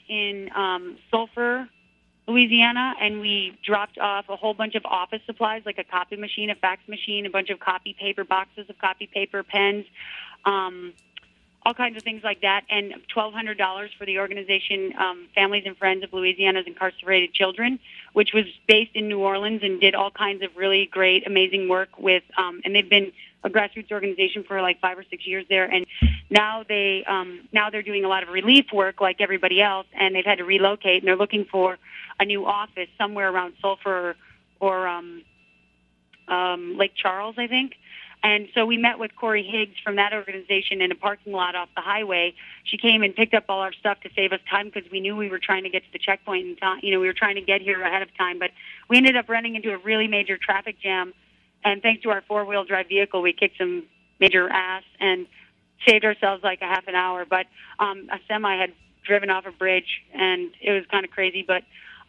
in Sulphur, Louisiana, and we dropped off a whole bunch of office supplies, like a copy machine, a fax machine, a bunch of copy paper, boxes of copy paper, pens, all kinds of things like that, and $1,200 for the organization Families and Friends of Louisiana's Incarcerated Children, which was based in New Orleans and did all kinds of really great, amazing work with, and they've been a grassroots organization for like 5 or 6 years there, and now they're doing a lot of relief work like everybody else, and they've had to relocate, and they're looking for a new office somewhere around Sulphur or Lake Charles, I think. And so we met with Corey Higgs from that organization in a parking lot off the highway. She came and picked up all our stuff to save us time because we knew we were trying to get to the checkpoint in time. We were trying to get here ahead of time, but we ended up running into a really major traffic jam. And thanks to our four-wheel drive vehicle, we kicked some major ass and saved ourselves like a half an hour. But a semi had driven off a bridge, and it was kind of crazy. But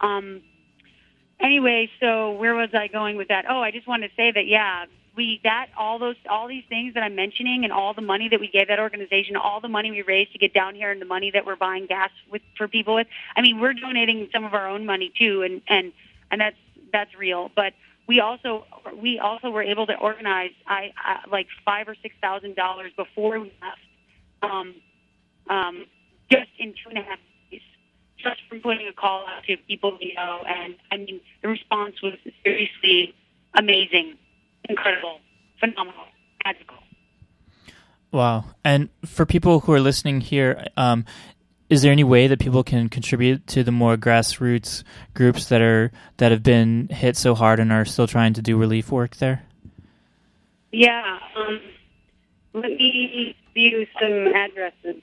anyway, so where was I going with that? Oh, I just wanted to say that, yeah, all these things that I'm mentioning, and all the money that we gave that organization, all the money we raised to get down here, and the money that we're buying gas for people with. I mean, we're donating some of our own money too, and that's real. But we also were able to organize like $5,000 or $6,000 before we left, just in 2.5 days, just from putting a call out to people we know. And I mean, the response was seriously amazing. Incredible, phenomenal, magical. Wow. And for people who are listening here, is there any way that people can contribute to the more grassroots groups that have been hit so hard and are still trying to do relief work there? Yeah. Let me view some addresses.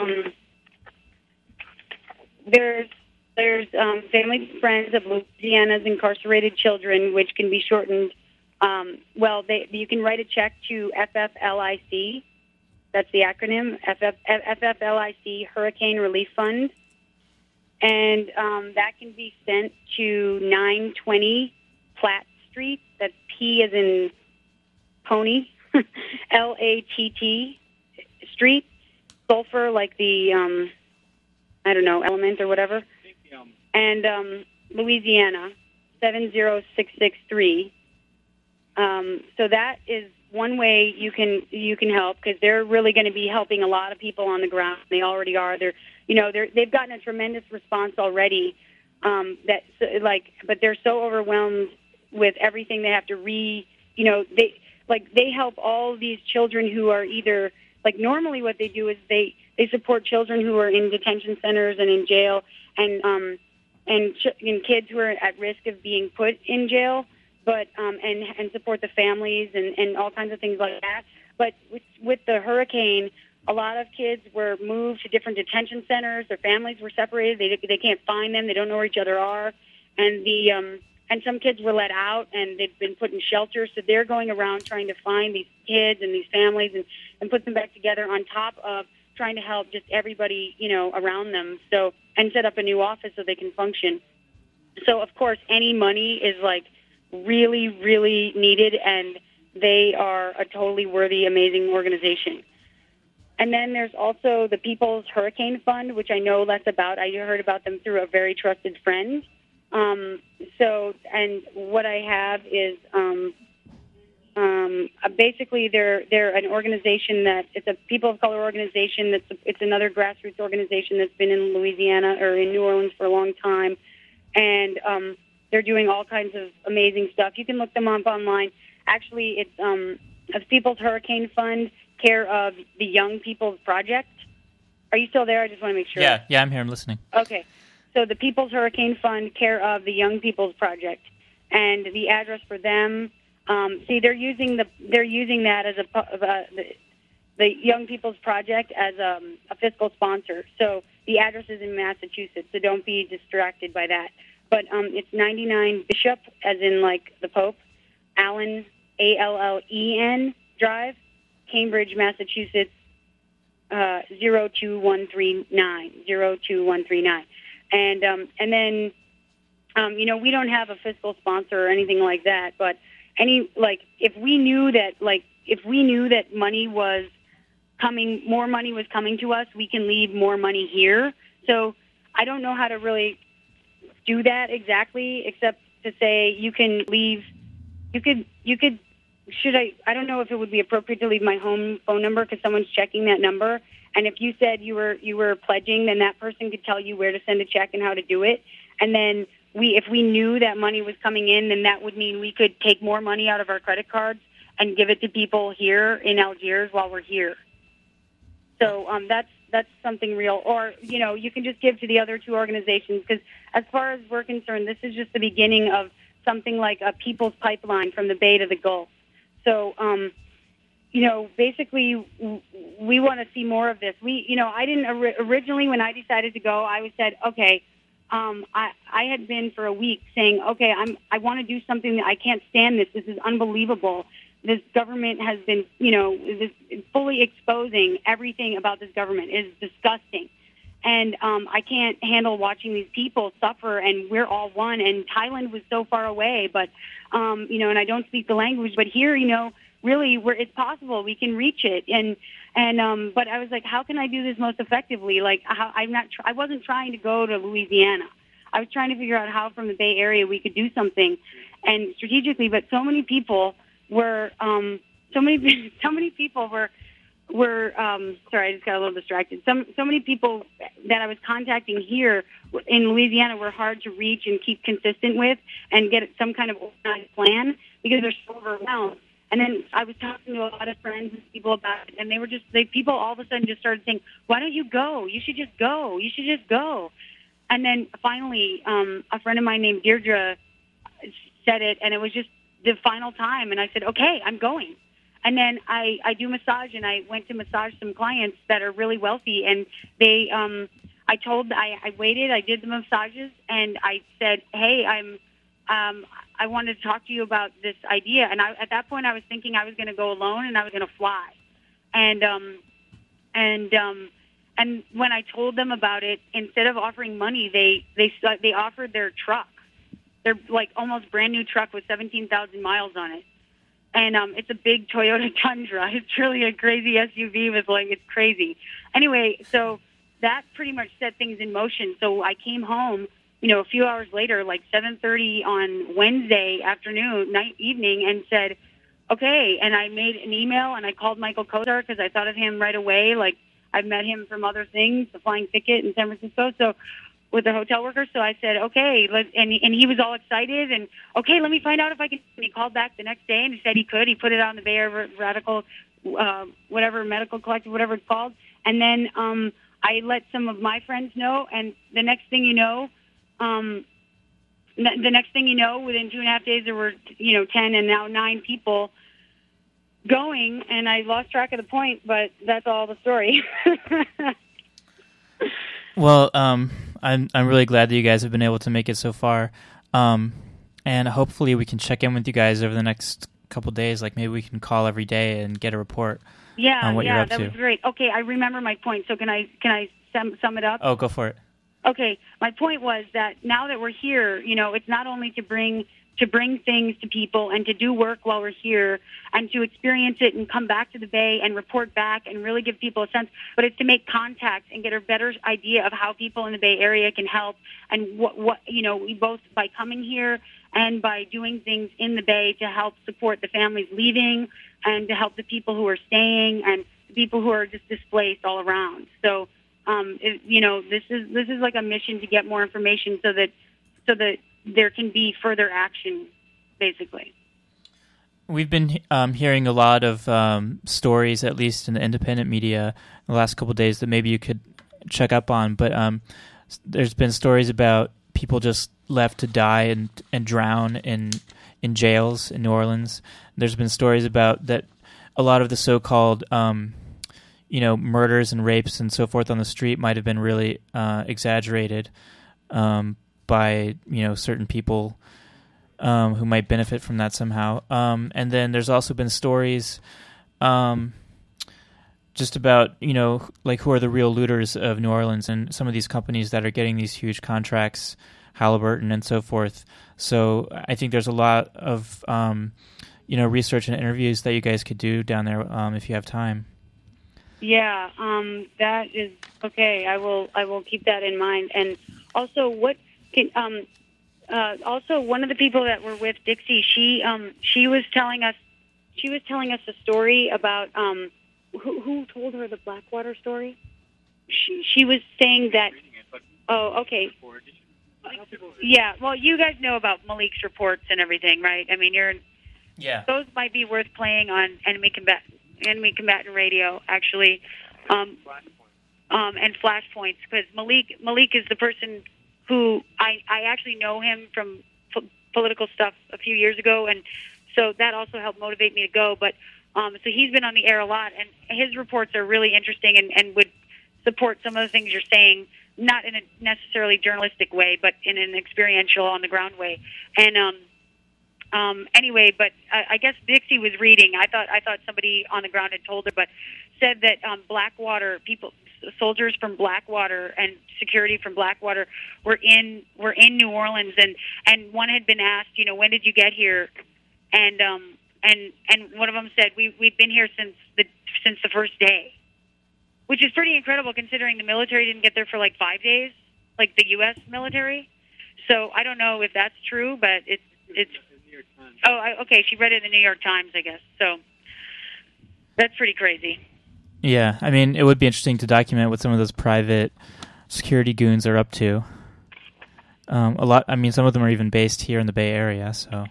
There's Families and Friends of Louisiana's Incarcerated Children, which can be shortened. You can write a check to FFLIC. That's the acronym, FFLIC Hurricane Relief Fund. And that can be sent to 920 Platt Street. That's P as in pony, LATT Street, Sulphur, like the, element or whatever. And Louisiana, 70663. So that is one way you can help, because they're really going to be helping a lot of people on the ground. They already are. They've gotten a tremendous response already. But they're so overwhelmed with everything they have to they help all these children who are either, like, normally what they do is they support children who are in detention centers and in jail, and kids who are at risk of being put in jail. But and support the families and all kinds of things like that. But with the hurricane, a lot of kids were moved to different detention centers. Their families were separated. They can't find them. They don't know where each other are. And and some kids were let out, and they've been put in shelters. So they're going around trying to find these kids and these families and put them back together, on top of trying to help just everybody around them. So, and set up a new office so they can function. So of course, any money is like really, really needed, and they are a totally worthy, amazing organization. And then there's also the People's Hurricane Fund, which I know less about. I heard about them through a very trusted friend. And what I have is basically they're an organization it's a people of color organization. It's another grassroots organization that's been in Louisiana or in New Orleans for a long time, and they're doing all kinds of amazing stuff. You can look them up online. Actually, it's a People's Hurricane Fund, care of the Young People's Project. Are you still there? I just want to make sure. Yeah, I'm here. I'm listening. Okay. So the People's Hurricane Fund, care of the Young People's Project, and the address for them. They're using that as the Young People's Project as a fiscal sponsor. So the address is in Massachusetts. So don't be distracted by that. But it's 99 Bishop, as in like the Pope, Allen, Allen Drive, Cambridge, Massachusetts, 02139. And then we don't have a fiscal sponsor or anything like that. But if we knew that money was coming, more money was coming to us, we can leave more money here. So I don't know how to really do that exactly, except to say you can leave. You could. Should I don't know if it would be appropriate to leave my home phone number because someone's checking that number. And if you said you were pledging, then that person could tell you where to send a check and how to do it. And then if we knew that money was coming in, then that would mean we could take more money out of our credit cards and give it to people here in Algiers while we're here. So that's something real. Or, you can just give to the other two organizations because as far as we're concerned, this is just the beginning of something like a people's pipeline from the Bay to the Gulf. So, basically we want to see more of this. I didn't originally when I decided to go, I said, okay, I had been for a week saying, okay, I want to do something. I can't stand this. This is unbelievable. This government has been, fully exposing everything about this government is disgusting. And I can't handle watching these people suffer, and we're all one. And Thailand was so far away, but, and I don't speak the language. But here, really, it's possible. We can reach it. But I was like, how can I do this most effectively? Like, I wasn't trying to go to Louisiana. I was trying to figure out how from the Bay Area we could do something, and strategically. But so many people were, sorry, I just got a little distracted. So many people that I was contacting here in Louisiana were hard to reach and keep consistent with and get some kind of organized plan because they're so overwhelmed. And then I was talking to a lot of friends and people about it, and people all of a sudden just started saying, why don't you go? You should just go. You should just go. And then finally, a friend of mine named Deirdre said it, and it was just the final time. And I said, okay, I'm going. And then I do massage, and I went to massage some clients that are really wealthy, and they, I waited, I did the massages, and I said, hey, I wanted to talk to you about this idea. And at that point, I was thinking I was going to go alone, and I was going to fly. And when I told them about it, instead of offering money, they offered their truck. Their like almost brand new truck with 17,000 miles on it. And it's a big Toyota Tundra. It's really a crazy SUV with it's crazy. Anyway, so that pretty much set things in motion. So I came home, a few hours later, like 7:30 on Wednesday evening, and said, okay. And I made an email, and I called Michael Kozar because I thought of him right away. Like, I've met him from other things, the Flying Ticket in San Francisco. So with the hotel workers. So I said, okay, and he was all excited, and okay, let me find out if I can. And he called back the next day, and he said he could. He put it on the Bay Area Radical, medical collective, whatever it's called. And then I let some of my friends know, and the next thing you know, within 2.5 days, there were 10 and now 9 people going, and I lost track of the point, but that's all the story. Well, I'm really glad that you guys have been able to make it so far, and hopefully we can check in with you guys over the next couple of days. Like maybe we can call every day and get a report. On what you're up to. That was great. Okay, I remember my point. So can I sum it up? Oh, go for it. Okay, my point was that now that we're here, it's not only to bring things to people and to do work while we're here and to experience it and come back to the Bay and report back and really give people a sense, but it's to make contact and get a better idea of how people in the Bay Area can help and what we both by coming here and by doing things in the Bay to help support the families leaving and to help the people who are staying and the people who are just displaced all around. So, this is like a mission to get more information so that there can be further action, basically. We've been hearing a lot of stories, at least in the independent media, in the last couple of days that maybe you could check up on. But there's been stories about people just left to die and drown in jails in New Orleans. There's been stories about that a lot of the so-called murders and rapes and so forth on the street might have been really exaggerated by certain people who might benefit from that somehow. And then there's also been stories just about who are the real looters of New Orleans and some of these companies that are getting these huge contracts, Halliburton and so forth. So I think there's a lot of research and interviews that you guys could do down there if you have time. Yeah, that is okay. I will keep that in mind. And also, also one of the people that were with Dixie, she was telling us a story about who told her the Blackwater story. She was saying that. Oh, okay. Yeah. Well, you guys know about Malik's reports and everything, right? I mean, Yeah. Those might be worth playing on Enemy Combatant Radio, actually, and Flashpoints, because Malik is the person who I actually know him from political stuff a few years ago, and so that also helped motivate me to go. But so he's been on the air a lot, and his reports are really interesting and would support some of the things you're saying, not in a necessarily journalistic way, but in an experiential, on the ground way. And anyway, but I guess Dixie was reading. I thought somebody on the ground had told her, but said that Blackwater soldiers from Blackwater and security from Blackwater were in New Orleans, and one had been asked, when did you get here? And one of them said we've been here since the first day, which is pretty incredible considering the military didn't get there for like 5 days, like the U.S. military. So I don't know if that's true, but it's. Okay. She read it in the New York Times, I guess. So that's pretty crazy. Yeah, I mean, it would be interesting to document what some of those private security goons are up to. A lot. I mean, some of them are even based here in the Bay Area. So,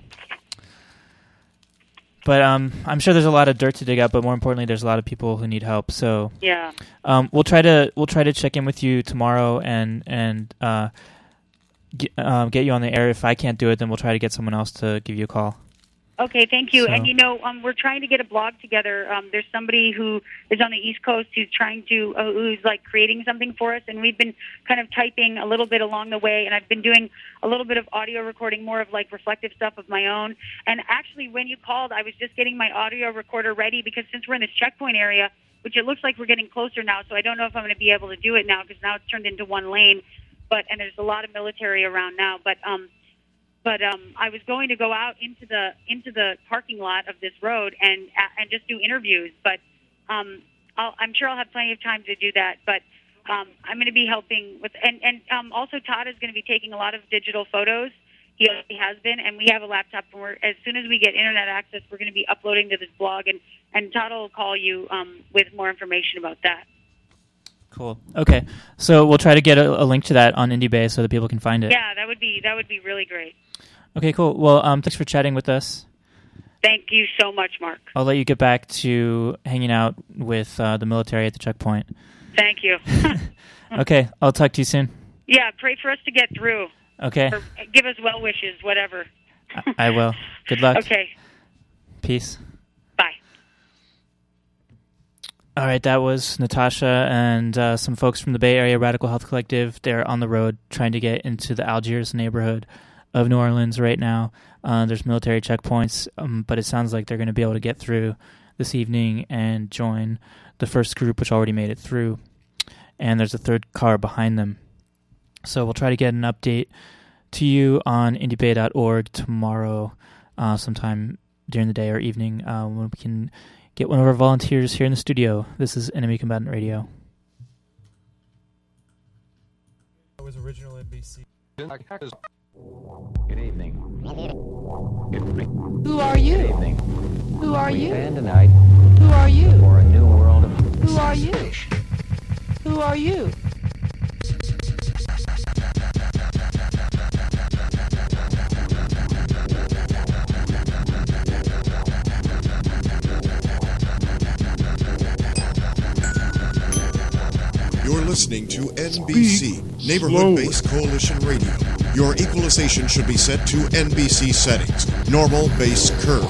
but I'm sure there's a lot of dirt to dig up. But more importantly, there's a lot of people who need help. So yeah, we'll try to check in with you tomorrow and get you on the air. If I can't do it, then we'll try to get someone else to give you a call. Okay, thank you. So. And we're trying to get a blog together. There's somebody who is on the East Coast who's trying to who's like creating something for us, and we've been kind of typing a little bit along the way. And I've been doing a little bit of audio recording, more of like reflective stuff of my own. And actually, when you called, I was just getting my audio recorder ready because since we're in this checkpoint area, which it looks like we're getting closer now, so I don't know if I'm going to be able to do it now because now it's turned into one lane. And there's a lot of military around now. But I was going to go out into the parking lot of this road and just do interviews. But I'm sure I'll have plenty of time to do that. But I'm going to be helping with, and also Todd is going to be taking a lot of digital photos. He already has been, and we have a laptop. And as soon as we get internet access, we're going to be uploading to this blog, and Todd will call you with more information about that. Cool. Okay, so we'll try to get a link to that on IndieBay so that people can find it. Yeah, that would be really great. Okay, cool. Well, thanks for chatting with us. Thank you so much, Mark. I'll let you get back to hanging out with the military at the checkpoint. Thank you. Okay, I'll talk to you soon. Yeah, pray for us to get through. Okay. Or give us well wishes, whatever. I will. Good luck. Okay. Peace. Bye. All right, that was Natasha and some folks from the Bay Area Radical Health Collective. They're on the road trying to get into the Algiers neighborhood of New Orleans right now. There's military checkpoints, but it sounds like they're going to be able to get through this evening and join the first group, which already made it through. And there's a third car behind them. So we'll try to get an update to you on indiebay.org tomorrow sometime during the day or evening when we can get one of our volunteers here in the studio. This is Enemy Combatant Radio. It was original NBC. Good evening. Who are you? Good evening. Who are We you? stand tonight Who are you? for a new world of Who are you? Who are you? You're listening to NBC, Neighborhood-Based Coalition Radio. Your equalization should be set to NBC settings. Normal base curve.